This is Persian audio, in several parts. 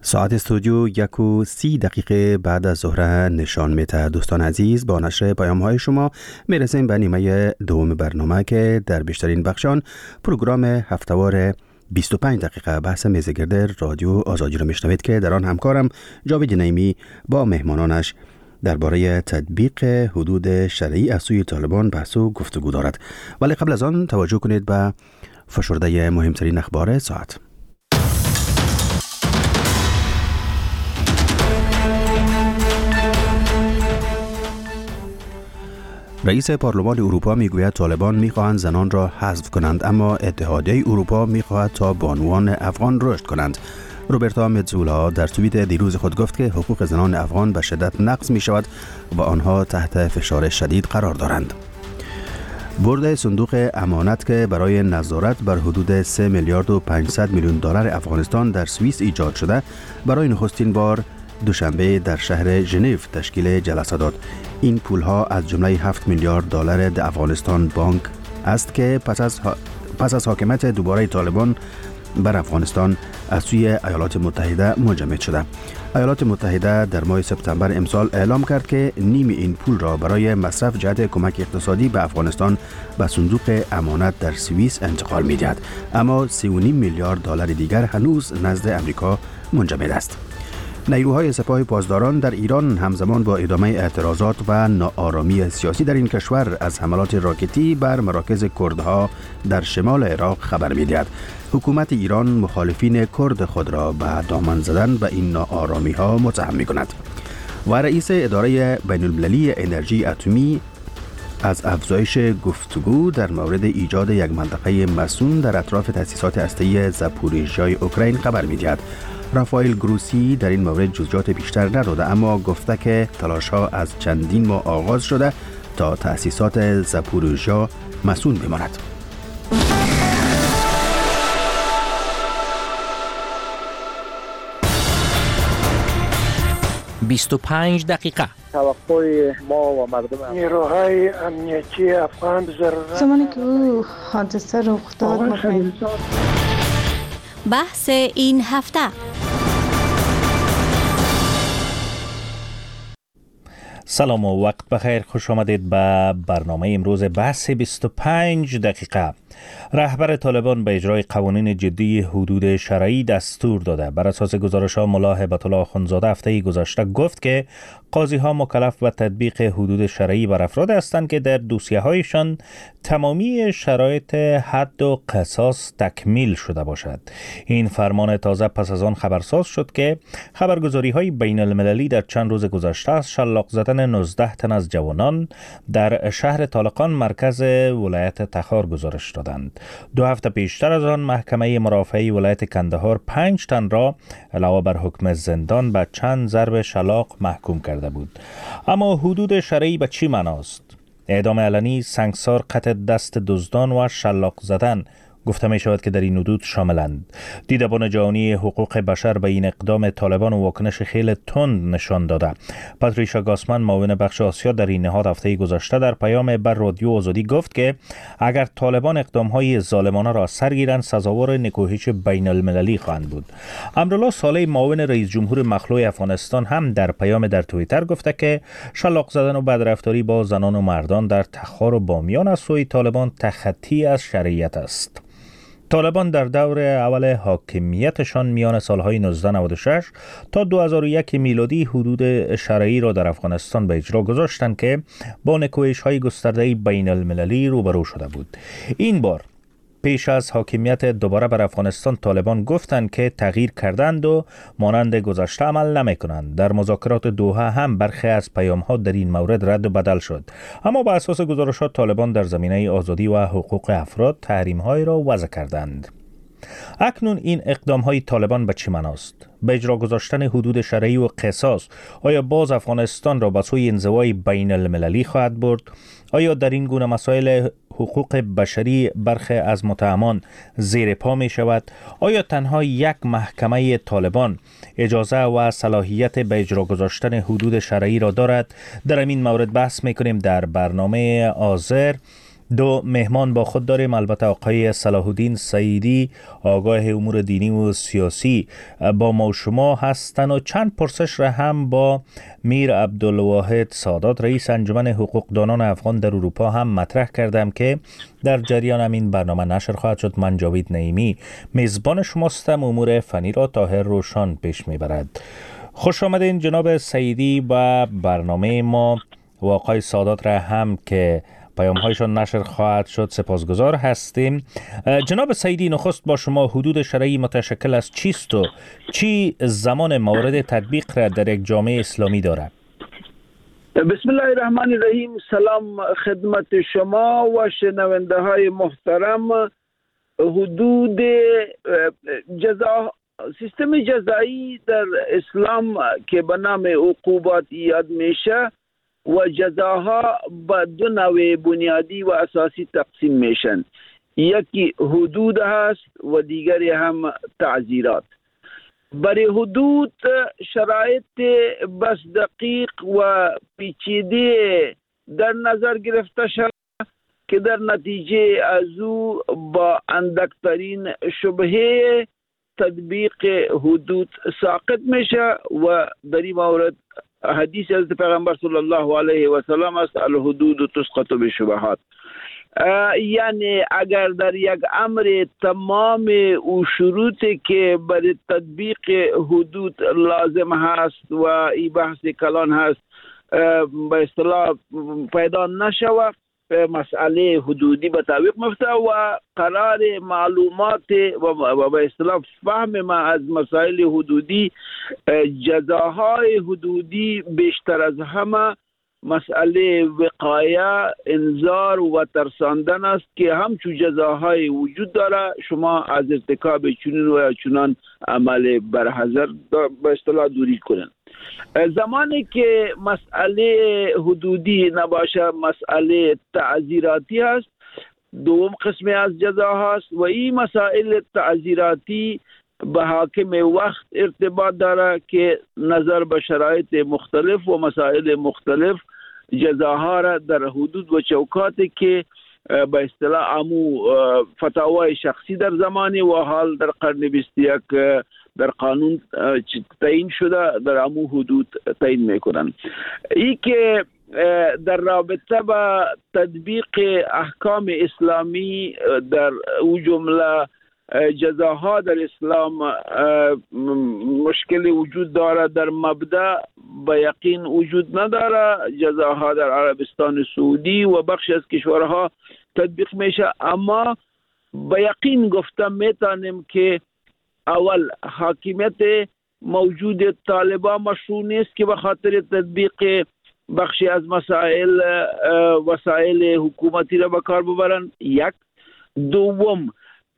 ساعت استودیو 1:30 بعد از ظهر نشان میده. دوستان عزیز، با نشر پیام‌های شما میرسیم به نیمه دوم برنامه که در بیشترین بخشان پروگرام هفتهوار 25 دقیقه بحث میزگرد رادیو آزادی رو میشنوید که در آن همکارم جاوید نعیمی با مهمانانش درباره تطبیق حدود شرعی از سوی طالبان بحث و گفتگو دارد. ولی قبل از آن توجه کنید به فشرده مهمترین اخبار ساعت. رئیس پارلمان اروپا میگوید طالبان میخواهند زنان را حذف کنند، اما اتحادیه اروپا میخواهد تا بانوان افغان رشد کنند. روبرتا متزولا در توییت دیروز خود گفت که حقوق زنان افغان به شدت نقض می شود و آنها تحت فشار شدید قرار دارند. بورد صندوق امانت که برای نظارت بر حدود 3 میلیارد و 500 میلیون دلار افغانستان در سوئیس ایجاد شده، برای نخستین بار دوشنبه در شهر ژنو تشکیل جلسه داد. این پولها از جمله 7 میلیارد دلار در افغانستان بانک است که پس از حاکمیت دوباره طالبان بر افغانستان از سوی ایالات متحده منجمد شده. ایالات متحده در ماه سپتامبر امسال اعلام کرد که نیم این پول را برای مصرف جهت کمک اقتصادی به افغانستان به صندوق امانت در سوئیس انتقال می‌دهد، اما 3.5 میلیارد دلار دیگر هنوز نزد امریکا منجمد است. نیروهای سپاه پاسداران در ایران همزمان با ادامه اعتراضات و ناآرامی سیاسی در این کشور از حملات راکتی بر مراکز کردها در شمال عراق خبر می‌دهد. حکومت ایران مخالفین کرد خود را به دامن زدن به این ناآرامی‌ها متهم می‌کند. و رئیس اداره بین‌المللی انرژی اتمی از افزایش گفتگو در مورد ایجاد یک منطقه مصون در اطراف تأسیسات هسته‌ای زاپوریژیای اوکراین خبر می‌دهد. رافائل گروسی در این مورد جزئیات بیشتر نداده، اما گفته که تلاش‌ها از چندین ماه آغاز شده تا تأسیسات زاپوریژیا مصون بماند. «25 دقیقه» توقع ما و مردم نیروهای امنیتی افغان ضرورت زمانی که او حادثه رخ داد بحث این هفته. سلام و وقت بخیر، خوش آمدید به برنامه امروز بحث 25 دقیقه. رهبر طالبان به اجرای قوانین جدی حدود شرعی دستور داده. بر اساس گزارش‌ها ملا هیبت الله اخوندزاده هفته گذشته گفت که قاضی‌ها مکلف به تطبیق حدود شرعی بر افراد هستند که در دوسیه‌هایشان تمامی شرایط حد و قصاص تکمیل شده باشد. این فرمان تازه پس از آن خبرساز شد که خبرگزاری‌های بین‌المللی در چند روز گذشته از شلاق زدن 19 تن از جوانان در شهر طالقان مرکز ولایت تخار گزارش دادند. 2 هفته پیشتر از آن محکمه مرافعه ولایت کندهار 5 تن را علاوه بر حکم زندان به چند ضرب شلاق محکوم کرده بود. اما حدود شرعی به چی معناست؟ اعدام علنی، سنگسار، قطع دست دزدان و شلاق زدن گفته می شود که در این حدود شاملند. دیدبان جهانی حقوق بشر به این اقدام طالبان و واکنش خیلی تند نشان داده. پاتریشا گاسمن، معاون بخش آسیا در این نهاد هفته گذشته در پیام بر رادیو آزادی گفت که اگر طالبان اقدام‌های ظالمانه را سرگیرند سزاوار نکوهش بین المللی خواهند بود. امرالله صالح، معاون رئیس جمهور مخلوع افغانستان، هم در پیام در توییتر گفته که شلاق زدن و بدرفتاری با زنان و مردان در تخار و بامیان از سوی طالبان تخطی از شریعت است. طالبان در دور اول حاکمیتشان میان سالهای 1996 تا 2001 میلادی حدود شرعی را در افغانستان به اجرا گذاشتند که با نکوهش‌های گسترده بین المللی روبرو شده بود. این بار پیش از حاکمیت دوباره بر افغانستان طالبان گفتند که تغییر کردند و مانند گذشته عمل نمی‌کنند. در مذاکرات دوحه هم برخی از پیام‌ها در این مورد رد و بدل شد، اما بر اساس گزارشات طالبان در زمینه آزادی و حقوق افراد تحریم‌های را وضع کردند. اکنون این اقدام‌های طالبان به چه معناست؟ به اجرا گذاشتن حدود شرعی و قصاص آیا باز افغانستان را به سوی انزوای بین المللی خواهد برد؟ آیا در این گونه مسائل حقوق بشری برخی از متهمان زیر پا می شود؟ آیا تنها یک محکمه طالبان اجازه و صلاحیت به اجرا گذاشتن حدود شرعی را دارد؟ در این مورد بحث می کنیم در برنامه آذر دو مهمان با خود داریم، البته آقای صلاح الدین سعیدی آگاه امور دینی و سیاسی با ما و شما هستند و چند پرسش را هم با میر عبدالواحد سادات رئیس انجمن حقوقدانان افغان در اروپا هم مطرح کردم که در جریان همین برنامه نشر خواهد شد. من جاوید نعیمی میزبان شماستم. امور فنی را طاهر روشان پیش میبرد. خوش آمدین جناب سعیدی و برنامه ما و آقای سادات را هم که پیام‌هایشان نشر خواهد شد سپاسگزار هستیم. جناب سعیدی، نخست با شما، حدود شرعی متشکل از چیست و چی زمان مورد تطبیق را در یک جامعه اسلامی دارد؟ بسم الله الرحمن الرحیم. سلام خدمت شما و شنونده های محترم. حدود سیستم جزایی در اسلام که به نام عقوبات یاد میشه و جزاها به دو نوع بنیادی و اساسی تقسیم میشن. یکی حدود هست و دیگری هم تعزیرات. برای حدود شرایط بس دقیق و پیچیده در نظر گرفته شد که در نتیجه از او با اندکترین شبهه تطبیق حدود ساقط میشه و در این مورد حدیث از پیغمبر صلی الله علیه و سلم است: الحدود تسقط بالشبهات. یعنی اگر در یک امر تمام او شروطی که برای تطبیق حدود لازم هست و این بحث کلان هست به اصطلاح پیدا نشود، مسئله حدودی به تعویق مفته و قرار معلومات و به اصطلاح فهم ما از مسائل حدودی، جزاهای حدودی بیشتر از همه مسئله وقایه، انذار و ترساندن است که همچون جزاهای وجود داره شما از ارتکاب چنین و چنان عمل برحذر به اصطلاح دوری کنن. زمانی که مسئله حدودی نباشه مسئله تعزیراتی هست، دوم قسمی از جزا هست و این مسائل تعزیراتی به حاکم وقت ارتباط داره که نظر به شرایط مختلف و مسائل مختلف جزاها را در حدود و چوکاتی که به اصطلاح امو فتاوای شخصی در زمانی و حال در قرن 21 در قانون تعیین شده در امو حدود تعیین میکنن. ای که در رابطه با تطبیق احکام اسلامی در او جمله جزاها در اسلام مشکلی وجود داره. در مبدأ به یقین وجود نداره. جزاها در عربستان سعودی و بخش از کشورها تطبیق میشه، اما به یقین گفتم میتونیم که اول حاکمیت موجود طالبان مشروع نیست که به خاطر تطبیق بخشی از وسایل حکومتی را به کار ببرن. یک. دوم،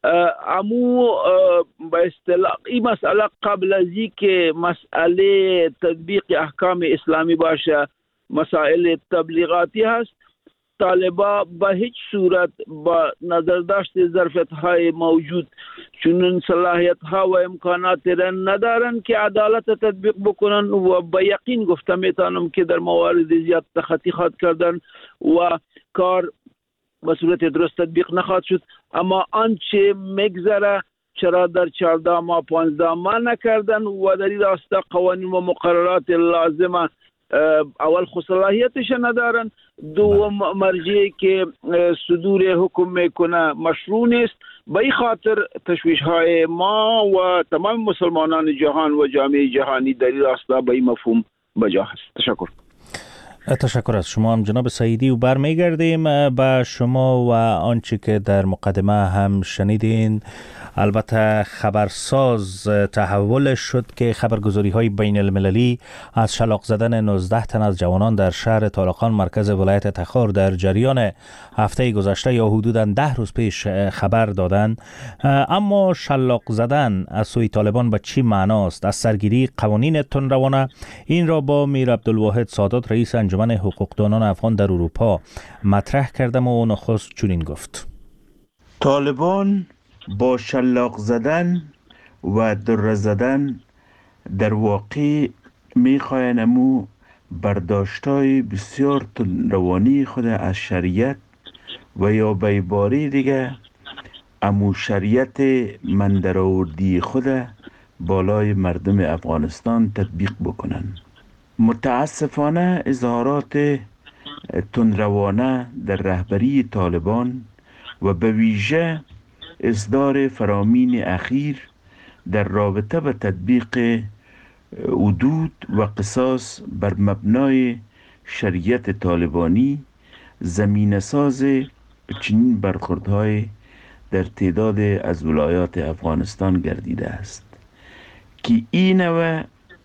امو به اصطلاح این مسئله قبل از این که مسئله تطبیق احکام اسلامی باشه مسائل تبلیغاتی هست. طالبا به هیچ صورت با نظر داشت ظرفیت‌های موجود چنین صلاحیت‌ها و امکانات را ندارن که عدالت تطبیق بکنن و به یقین گفتم میتونم که در موارد زیاد تخطی خواهد کردن و کار به صورت درست تطبیق نخواهد شد. اما آنچه میگذره چرا در 14 ماه 15 ماه نکردن و در این راستا قوانین و مقررات لازمه اول صلاحیتش ندارن. دوم، مرجعی که صدور حکم میکنه مشروع نیست. به این خاطر تشویش های ما و تمام مسلمانان جهان و جامعه جهانی در این راستا به این مفهوم بجا هست. تشکر از شما هم جناب سعیدی و برمیگردیم به شما و آنچه که در مقدمه هم شنیدین. البته خبرساز تحول شد که خبرگزاری های بین المللی از شلاق زدن 19 تن از جوانان در شهر طالقان مرکز ولایت تخار در جریان هفته گذشته یا حدوداً 10 روز پیش خبر دادند. اما شلاق زدن از سوی طالبان به چی معناست؟ از سرگیری قوانین تندروانه؟ این را با میر عبدالواحد سادات رئیس انجمن حقوقدانان افغان در اروپا مطرح کردم و نخست چنین گفت: طالبان با شلاق زدن و در زدن در واقع میخواین امو برداشتای بسیار تندروانی خود از شریعت و یا به باری دیگه امو شریعت مندراوردی خود بالای مردم افغانستان تطبیق بکنن. متاسفانه اظهارات تندروانه در رهبری طالبان و به ویژه اصدار فرامین اخیر در رابطه به تطبیق حدود و قصاص بر مبنای شریعت طالبانی زمینه ساز چنین برخوردهای در تعداد از ولایات افغانستان گردیده است که این نوع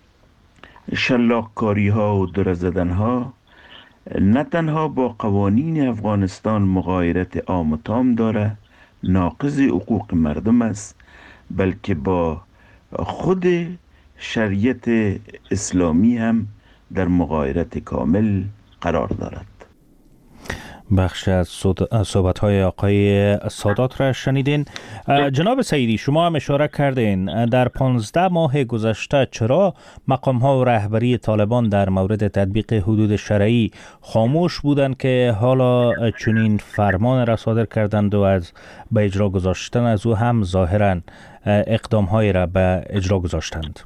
شلاقکاری ها و در زدن ها نه تنها با قوانین افغانستان مغایرت عام و تام داره، ناقض حقوق مردم است، بلکه با خود شریعت اسلامی هم در مغایرت کامل قرار دارد. بخش از صحبت‌های آقای سادات را شنیدین. جناب سعیدی، شما هم اشاره کردین در 15 ماه گذشته چرا مقام‌ها و رهبری طالبان در مورد تطبیق حدود شرعی خاموش بودند که حالا چنین فرمان را صادر کردند و از به اجرا گذاشتن از او هم ظاهراً اقدام‌های را به اجرا گذاشتند؟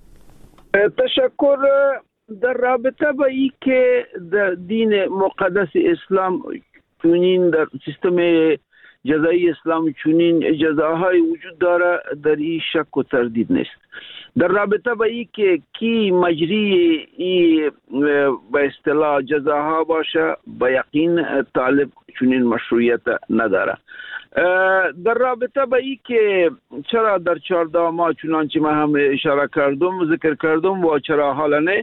تشکر. در رابطه با ای که در دین مقدس اسلام چونین در سیستم جزایی اسلام چونین جزاهای وجود داره، در این شک و تردید نیست. در رابطه با ای که کی مجری ای به اصطلاح جزاها باشه، به یقین طالب چونین مشروعیت نداره. در رابطه با ای که چرا در 14 ماه چنانچه من هم اشاره کردم ذکر کردم و چرا حالا نه،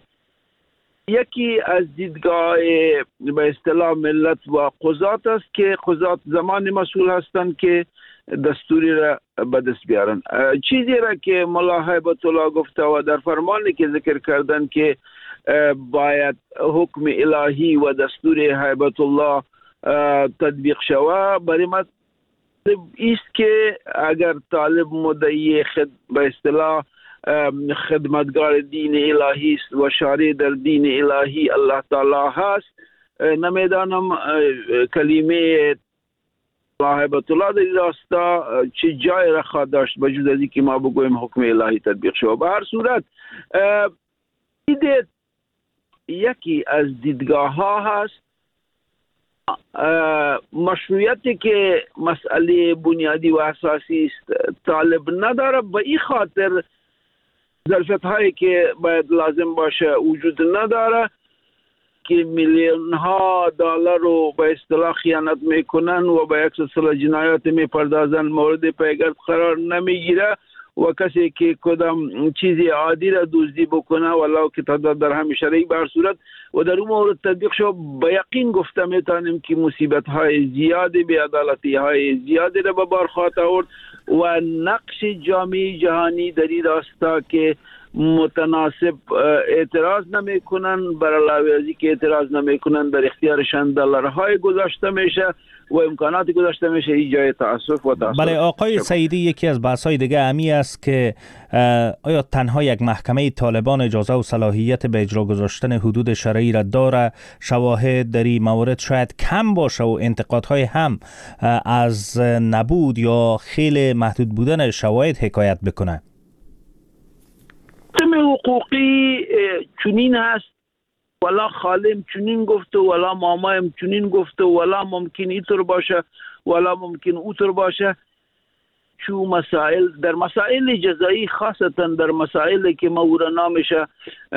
یکی از دیدگاه به اصطلاح ملت و قضات است که قضات زمان مسئول هستند که دستوری را به دست بیارن. چیزی را که ملا هیبت الله گفته و در فرمانی که ذکر کردن که باید حکم الهی و دستور هیبت الله تطبیق شود، برای ما است که اگر طالب مدعی به اصطلاح خدمتگار دین الهی است و شارع در دین الهی الله تعالی هست، نمیدانم کلمه هیبت الله در راستا چه جای را خواهد داشت بجز از اینکه ما بگویم حکم الهی تطبیق شود. به هر صورت یکی از دیدگاه ها هست. مشروعیتی که مسئله بنیادی و اساسی است طالب نداره، به این خاطر ظرفیت هایی که باید لازم باشه وجود نداره که میلیون ها دلار رو به اصطلاح خیانت میکنن و به یک سلسله جنایات میپردازن، مورد پیگرد قرار نمیگیره و کسی که کدام چیزی عادی را دزدی بکنه ولو که تعداد درهم شرعی به هر صورت و در اون مورد تطبیق شد، به یقین گفته میتونیم که مصیبت های زیادی، بی‌عدالتی های زیادی را به بار خواهد آورد و نقش جامعه جهانی در این راستا که متناسب اعتراض نمیکنن، بر علاوه از اینکه اعتراض نمیکنن در اختیارشان دلارهای گذاشته میشه و امکاناتی گذاشته میشه، این جای تأسف و تأسف. بله آقای سعیدی، یکی از بحث‌های دیگه امی است که آیا تنها یک محکمه طالبان اجازه و صلاحیت به اجرا گذاشتن حدود شرعی را داره؟ شواهد در این موارد شاید کم باشه و انتقادهای هم از نبود یا خیلی محدود بودن شواهد حکایت بکنه. سیستم حقوقی چنین هست، ولا خالم چنین گفته، ولا مامایم چنین گفته، ولا ممکن اینطور باشه، ولا ممکن اونطور باشه. چو مسائل در مسائل جزایی، خاصتا در مسائلی که مورد نامشه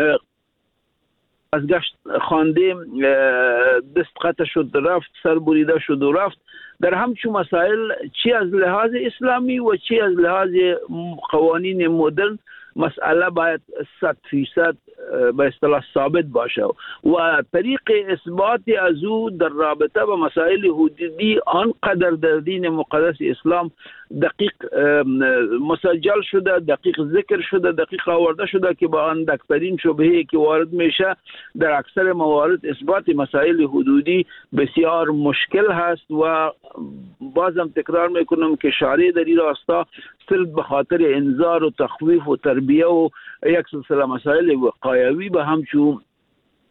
از گشت خواندیم، دست قطع شد رفت، سر بریده شد و رفت، در همچون مسائل چی از لحاظ اسلامی و چی از لحاظ قوانین مدرن مسئله باید 100% به اصطلاح ثابت باشه و طریق اثبات از او در رابطه با مسائل حدودی آنقدر در دین مقدس اسلام دقیق مسجل شده، دقیق ذکر شده، دقیق آورده شده که با آن دکترین شبهه‌ای که وارد میشه در اکثر موارد اثبات مسائل حدودی بسیار مشکل هست و بازم تکرار میکنم که شارع در این راستا صرف به خاطر انذار و تخویف و تربیه و یک سلسله مسائل وقایوی به همچون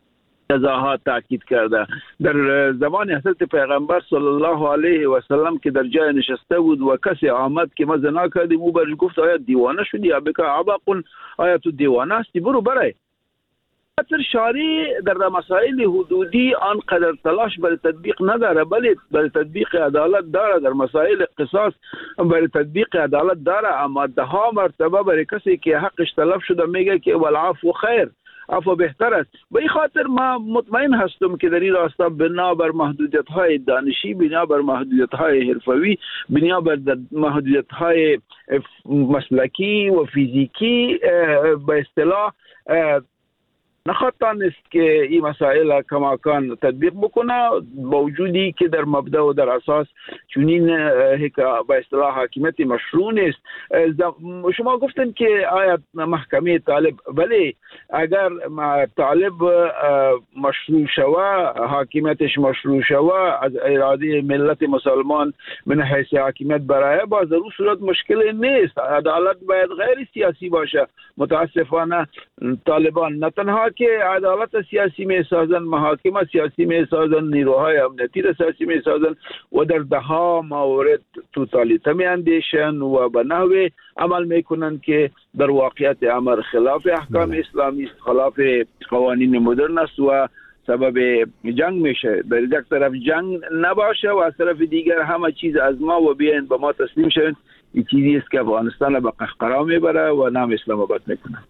جزاها تاکید کرده. در زمان حضرت پیغمبر صلی الله علیه و سلم که در جای نشسته بود و کسی آمد که ما زنا کردیم، او برش گفت آیا دیوانه شدی؟ یا بکا عبقون، آیا تو دیوانه هستی؟ برو برای. شارع در مسائل حدودی آنقدر تلاش برای تطبیق نداره، ولی برای تطبیق عدالت داره. در مسائل قصاص برای تطبیق عدالت داره، اما ده مرتبه برای کسی که حقش تلف شده میگه که والعفو خیر، عفو بهتر است. به این خاطر ما مطمئن هستم که در این راستا بنا بر محدودیت‌های دانشی، بنا بر محدودیت‌های حرفوی، بنا بر محدودیت‌های مسلکی و فیزیکی به اصطلاح نخواهد است که این مسائل کماکان تطبیق بکنه، با وجودی که در مبدا و در اساس چنین به اصطلاح حاکمیت مشروع نیست. شما گفتن که آیا محکمه طالب، ولی اگر طالب مشروع شوه، حاکمیتش مشروع شوه از اراده ملت مسلمان من حیث حاکمیت برای، با ضرور صورت مشکل نیست. عدالت باید غیر سیاسی باشه. متاسفانه طالبان نه تنها که عدالت سیاسی می سازن، محاکم سیاسی می سازن، نیروهای امنیتی سیاسی می سازن و در دهها مورد توتالیته می اندیشن و به نحوی عمل می کنن که در واقعیت امر خلاف احکام اسلامی است، خلاف قوانین مدرن است و سبب جنگ میشه. در یک طرف جنگ نباشه و از طرف دیگر همه چیز از ما و بیاین به ما تسلیم شون. این چیزی است که افغانستان به قهقرا میبره و نام اسلام آباد میکنه.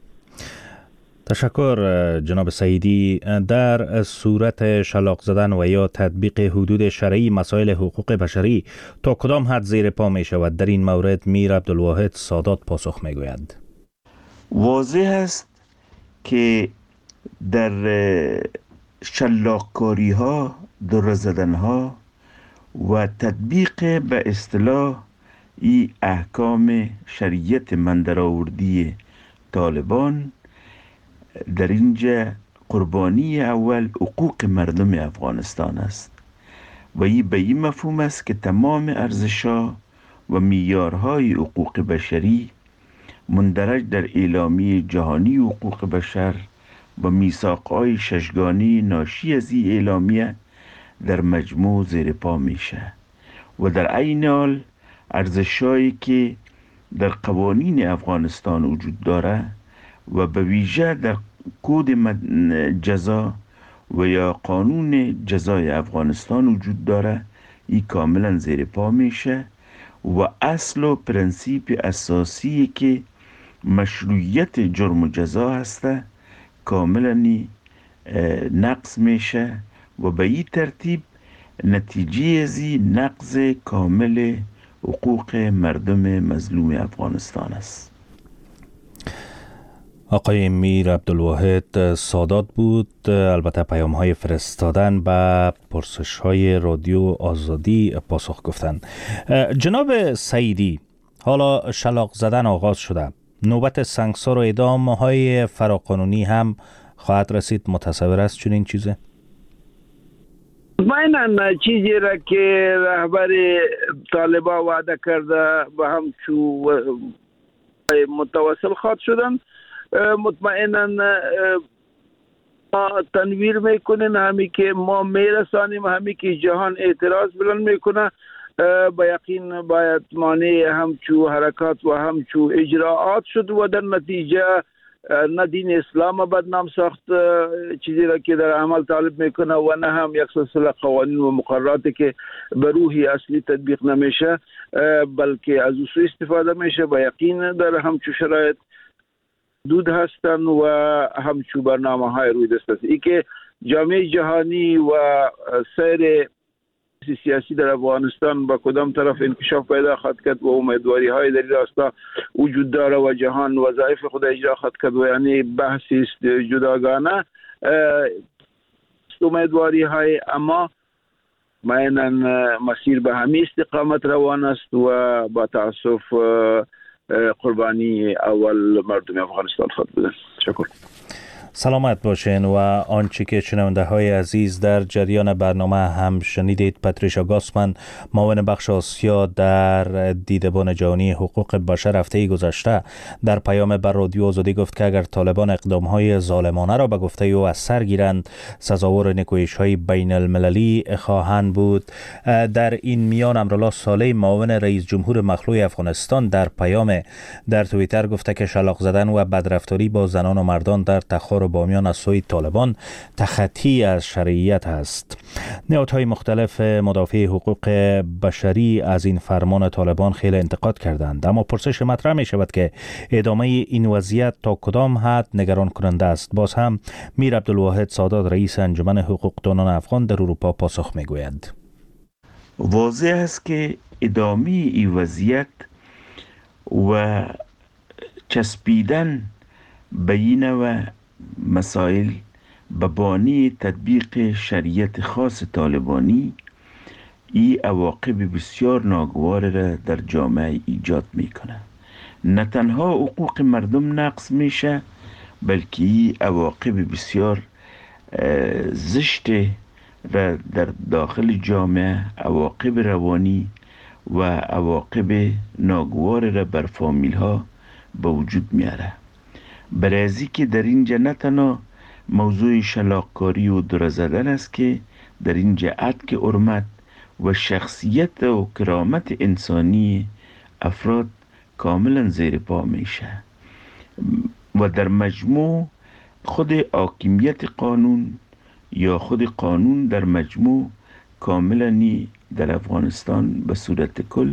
تشکر جناب سعیدی. در صورت شلاق زدن و یا تطبیق حدود شرعی مسائل حقوق بشری تا کدام حد زیر پا می شود؟ در این مورد میر عبدالواحد سادات پاسخ می گوید. واضح است که در شلاقکاری ها، در زدن ها و تطبیق به اصطلاح ای احکام شریعت من درآوردی طالبان، در اینجا قربانی اول حقوق مردم افغانستان است و این به این مفهوم است که تمام ارزش‌ها و معیارهای حقوق بشری مندرج در اعلامیه جهانی حقوق بشر و میثاق‌های ششگانه ناشی از این اعلامیه در مجموع زیر پا میشه و در عین حال ارزش‌هایی که در قوانین افغانستان وجود داره و به ویژه در کد جزا و یا قانون جزای افغانستان وجود داره، این کاملا زیر پا میشه و اصل و پرنسیپ اساسی که مشروعیت جرم و جزا هسته کاملا نقض میشه و به این ترتیب نتیجه ازی نقض کامل حقوق مردم مظلوم افغانستان است. آقای میر عبدالواحد سادات بود. البته پیام های فرستادن به پرسش های رادیو آزادی پاسخ گفتن. جناب سعیدی، حالا شلاق زدن آغاز شده، نوبت سنگسار و اعدام های فراقانونی هم خواهد رسید؟ متصور است چنین چیزه؟ مطمئناً چیزی را که رهبر طالبان وعده کرده و هم متواصل خواهد شدن. مطمئناً ما تنویر میکنیم، همی که ما میرسانیم، همی که جهان اعتراض بلند میکنه. با یقین باید مانع همچو حرکات و همچو اجراعات شد و در نتیجه نه دین اسلام بدنام ساخت چیزی را که در عمل طالب میکنه و نه هم یک سلسله قوانین و مقرراتی که به روحی اصلی تطبیق نمیشه بلکه از او استفاده میشه. با یقین در همچو شرایط دود هستن و همچو برنامه های روی دست است. ای که جامعه جهانی و سیر سیاسی در افغانستان با کدام طرف انکشاف پیدا خواهد کرد و امیدواری های در این راستا وجود داره و جهان وظایف خود اجرا خواهد کرد و یعنی بحثی است جداگانه امیدواری های، اما معینا مسیر به همین استقامت روان است و با تاسف قربانی اول مردم افغانستان خواهد بودن. شکر. سلامت باشین و آنچه که شنونده های عزیز در جریان برنامه هم شنیدید، پاتریشا گاسمن، معاون بخش آسیا در دیدبان جهانی حقوق بشر هفته گذشته در پیام بر رادیو آزادی گفت که اگر طالبان اقدام های ظالمانه را به گفته او از سر گیرند، سزاوار نکویش های بین المللی خواهند بود. در این میان امرالله صالح، معاون رئیس جمهور مخلوع افغانستان، در پیام در توییتر گفته که شلاق زدن و بدرفتاری با زنان و مردان در تخار و بامیان از سوی طالبان تخطی از شرعیت است. نهادهای مختلف مدافع حقوق بشری از این فرمان طالبان خیلی انتقاد کردند، اما پرسش مطرح می شود که ادامه این وضعیت تا کدام حد نگران کننده است. باز هم میر عبدالواحد سادات، رئیس انجمن حقوقدانان افغان در اروپا، پاسخ می گوید. واضح است که ادامه این وضعیت و چسبیدن به این نوع مسائل به بانی تطبیق شریعت خاص طالبانی این عواقب بسیار ناگوار را در جامعه ایجاد میکنه. نه تنها حقوق مردم نقض میشه، بلکه این عواقب بسیار زشت را در داخل جامعه، عواقب روانی و عواقب ناگوار را بر فامیل ها به وجود میاره. برای از که در اینجا نه تنها موضوع شلاقکاری و دره زدن است که در اینجا عدل حرمت و شخصیت و کرامت انسانی افراد کاملا زیر پا میشه و در مجموع خود حاکمیت قانون یا خود قانون در مجموع کاملا در افغانستان به صورت کل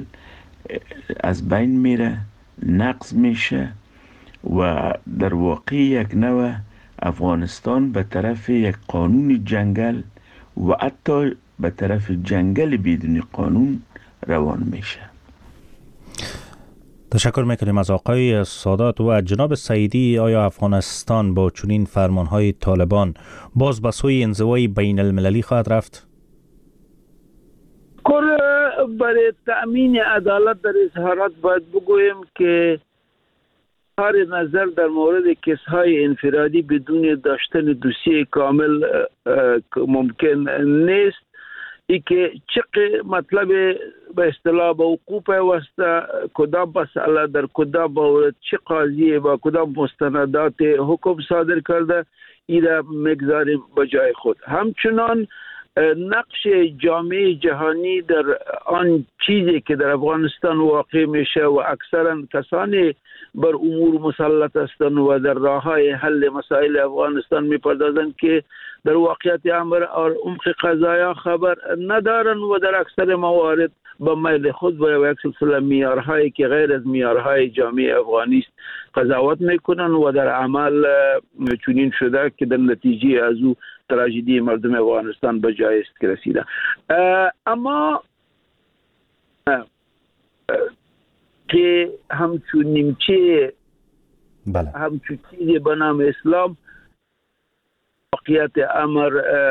از بین میره، نقض میشه و در واقع یک نوع افغانستان به طرف یک قانون جنگل و حتی به طرف جنگل بدون قانون روان میشه. تشکر میکنیم از آقای سادات. و جناب سعیدی، آیا افغانستان با چنین فرمانهای طالبان باز به سوی انزوای بین المللی خواهد رفت؟ برای تأمین عدالت در اظهارات باید بگویم که هر نظر در مورد کیس‌های انفرادی بدون داشتن دوسیه کامل ممکن نیست. ای که چه مطلب به اصطلاح به وقوع پیوسته، کدام مسئله در کدام مورد چه قاضی با کدام مستندات حکم صادر کرده، این را میگذاریم به جای خود. همچنان نقش جامعه جهانی در آن چیزی که در افغانستان واقع میشه و اکثرا کسانی بر امور مسلط هستند و در راههای حل مسائل افغانستان میپردازند که در واقعیت امر اور عمق قضایا خبر ندارند و در اکثر موارد به میل خود و یک سلسله معیارهایی که غیر از معیارهای جامعه افغانی است قضاوت میکنند و در عمل چنین شده که در نتیجه از او تراژدی مردم افغانستان به جای است که رسیده. اما که همچون نیمچه همچون چیزی به نام اسلام واقعیت امر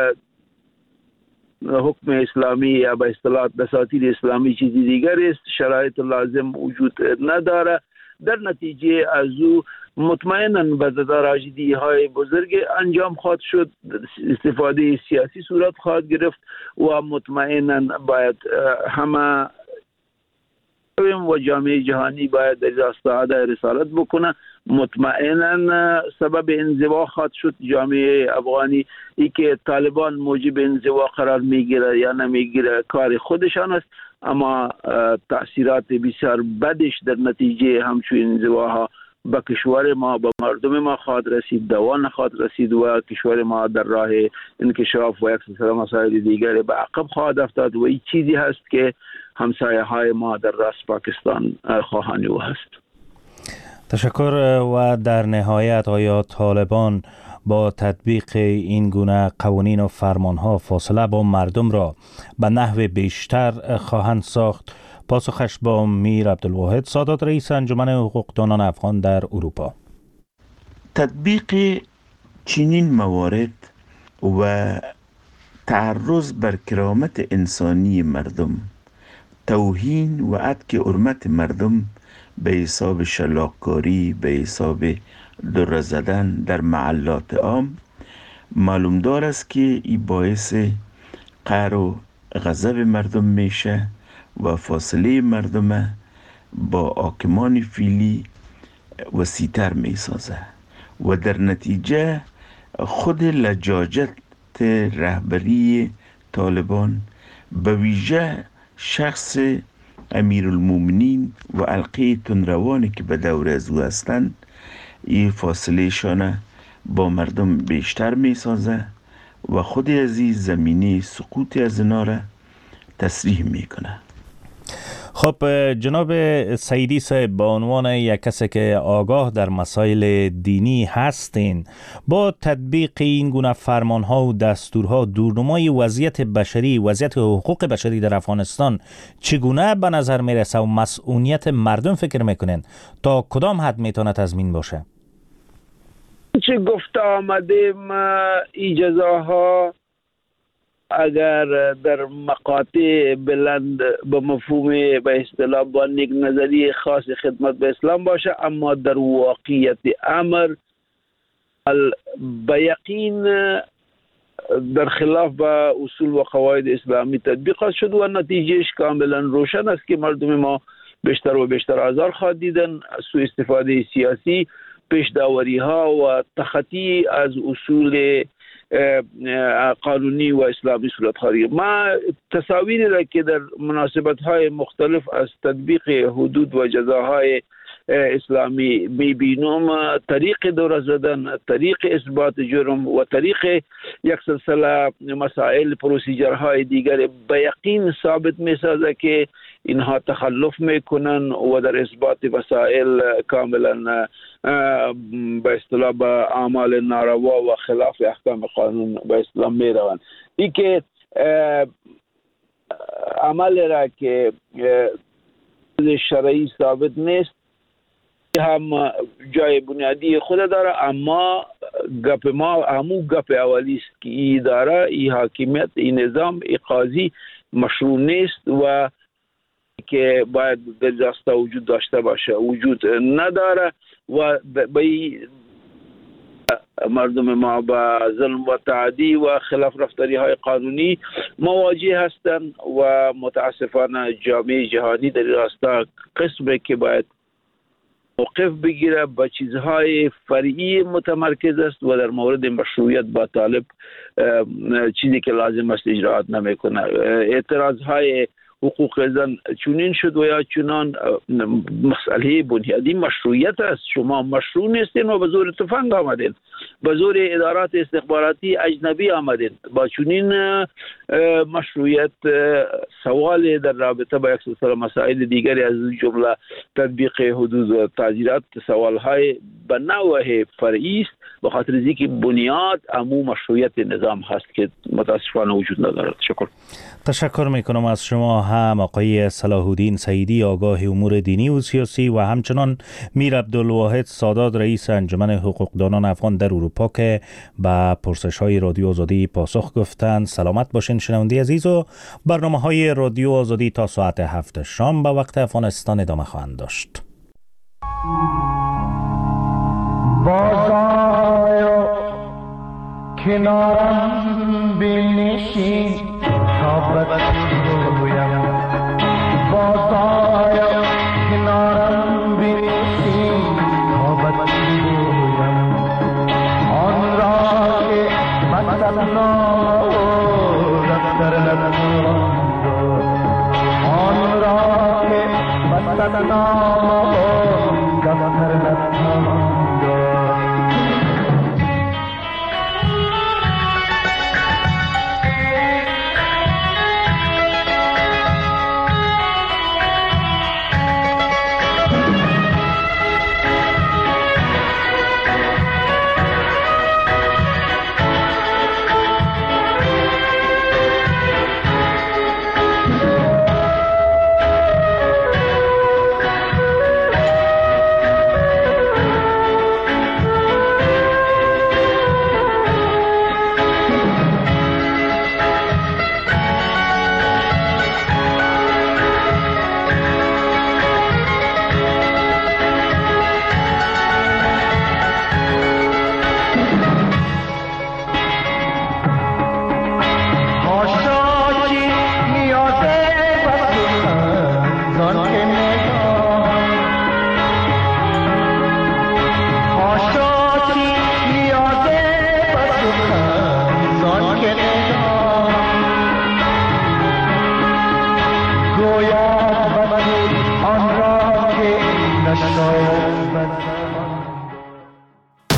حکم اسلامی یا به اصطلاح دساتیر اسلامی چیزی دیگر است، شرایط لازم وجود نداره. در نتیجه از او مطمئناً به تراژدی های بزرگ انجام خواهد شد، استفاده سیاسی صورت خواهد گرفت و مطمئناً باید همه و جامعه جهانی باید در راستا ادای رسالت بکنه. مطمئناً سبب انزوا خواهد شد جامعه افغانی. ای که طالبان موجب انزوا قرار میگیره یا نمیگیره کار خودشان است، اما تأثیرات بسیار بدش در نتیجه همچون انزواها به کشور ما، به مردم ما خواهد رسید، دوان خواهد رسید و کشور ما در راه انکشاف و یک سلسله مسائل دیگر به عقب خواهد افتاد و این چیزی هست که همسایه های ما در راست پاکستان خواهان او هست. تشکر. و در نهایت آیا طالبان با تطبیق این گونه قوانین و فرمانها فاصله با مردم را به نحو بیشتر خواهند ساخت؟ پاسخش با میر عبدالواحد سادات، رئیس انجمن حقوقدانان افغان در اروپا. تطبیق چنین موارد و تعرض بر کرامت انسانی مردم، توهین و عدک حرمت مردم به حساب شلاقکاری، به حساب دره زدن در محلات عام معلوم دار است که این باعث قهر و غضب مردم میشه و فاصله مردم با حاکمان فعلی وسیع‌تر میسازه و در نتیجه خود لجاجت رهبری طالبان به ویژه شخص امیرالمومنین و علقه تندروانی که به دور از او هستند این فاصله شانه با مردم بیشتر میسازه و خود از این زمینه سقوط از اینا را تصریح میکنه. خب جناب سیدی صاحب، به عنوان یک کسی که آگاه در مسائل دینی هستین، با تطبیق این گونه فرمانها و دستورها دورنمای وضعیت بشری، وضعیت حقوق بشری در افغانستان چگونه به نظر میرسه و مسئولیت مردم فکر میکنین تا کدام حد میتونه تضمین باشه؟ چه گفته آمدیم این جزاها اگر در مقاطع بلند به مفهوم به اصطلاح با یک نظریه خاص خدمت به اسلام باشه، اما در واقعیت امر به یقین در خلاف با اصول و قواعد اسلامی تطبیق شد و نتیجهش کاملا روشن است که مردم ما بیشتر و بیشتر آزار خواهد دیدن. سوء استفاده سیاسی، پیش داوری ها و تخطی از اصول قانونی و اسلامی صورتخواری. ما تصاویری را که در مناسبت های مختلف از تطبیق حدود و جزاهای اسلامی میبینم، طریق دور زدن، طریق اثبات جرم و طریق یک سلسله مسائل پروسیجرهای دیگر به یقین ثابت میسازه که اینها تخلف میکنن و در اثبات وسائل کاملا به اصطلاح به اعمال ناروا و خلاف احکام قانون به اصطلاح میروند. این که عمل را که شرعی ثابت نیست هم جای بنیادی خود داره، اما گپ ما همون گپ اولی است که این اداره، این حاکمیت، این نظام، این قاضی مشروع نیست و که باید در دستا وجود داشته باشه، وجود نداره و به مردم ما با ظلم و تعدی و خلاف رفتاری های قانونی مواجه هستند و متاسفانه جامعه جهانی در راستا قسمی که باید موقف بگیره با چیزهای فرعی متمرکز است و در مورد مشروعیت با طالب چیزی که لازم است اجراعات نمیکنه. اعتراض های حقوق زن چونین شد و یا چونان مسئله بنیادی مشروعیت است. شما مشروع نیستین و به زور تفنگ آمدین، به زور ادارات استخباراتی اجنبی آمدین. با چونین مشروعیت سوال در رابطه با یک سلسله مسائل دیگری از جمله تطبیق حدود و تعزیرات سوالهای به نوع فرعی است، به خاطر اینکه بنیاد عموم مشروعیت نظام هست که متاسفانه وجود ندارد. شکر. تشکر میکنم از شما هم آقای صلاح الدین سیدی، آگاه امور دینی و سیاسی، و همچنان میر عبدالواحد سادات، رئیس انجمن حقوقدانان افغان در اروپا که به پرسش های رادیو آزادی پاسخ گفتند. سلامت باشین شنونده عزیز، و برنامه های رادیو آزادی تا ساعت 7 شام به وقت افغانستان ادامه خواهند داشت. بازآی کنارم بنشین تا بگویم، بازآی کنارم بنشین تا بگویم آن را که مثلا دفتر نخواند، آن را که مثلا